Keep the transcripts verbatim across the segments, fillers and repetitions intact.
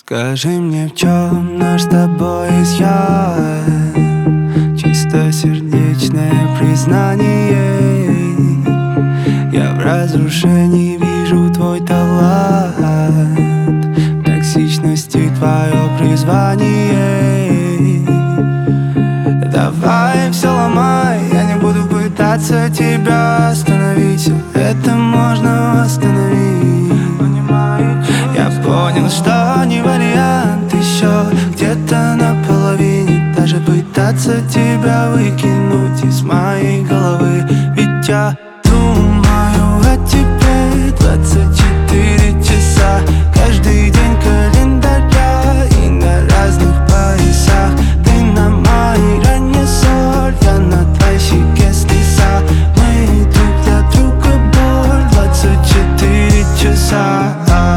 Скажи мне, в чем наш с тобой изъян? Чистосердечное признание. Я в разрушении вижу твой талант, в токсичности твое призвание. Давай все ломай, я не буду пытаться тебя остановить. Все это можно восстановить. Я понял, что не вариант еще где-то на половине. Даже пытаться тебя выкинуть из моей головы. Ведь я думаю о тебе двадцать четыре часа каждый день календаря и на разных поясах. Ты на моей ране соль, я на твоей щеке слеза. Мы друг для друга боль двадцать четыре часа.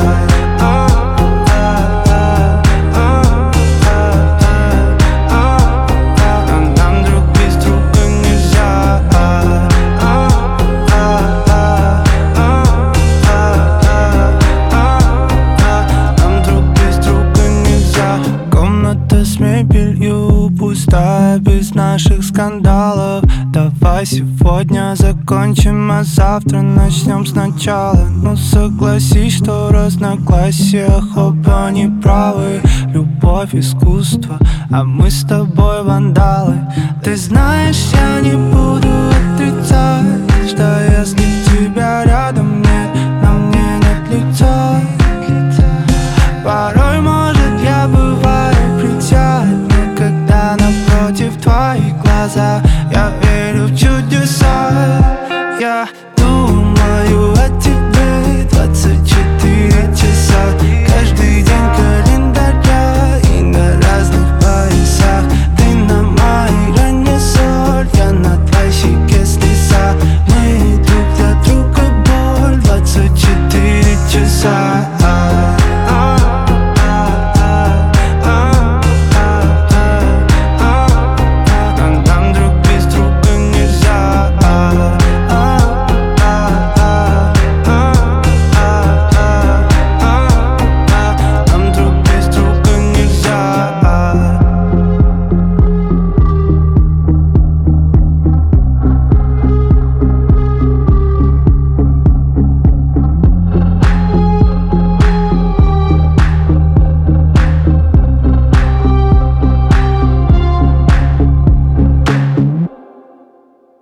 С мебелью пустая, без наших скандалов. Давай сегодня закончим, а завтра начнем сначала. Ну согласись, что в разногласиях оба неправы. Любовь — искусство, а мы с тобой вандалы. Ты знаешь, я не буду отрицать, что если тебя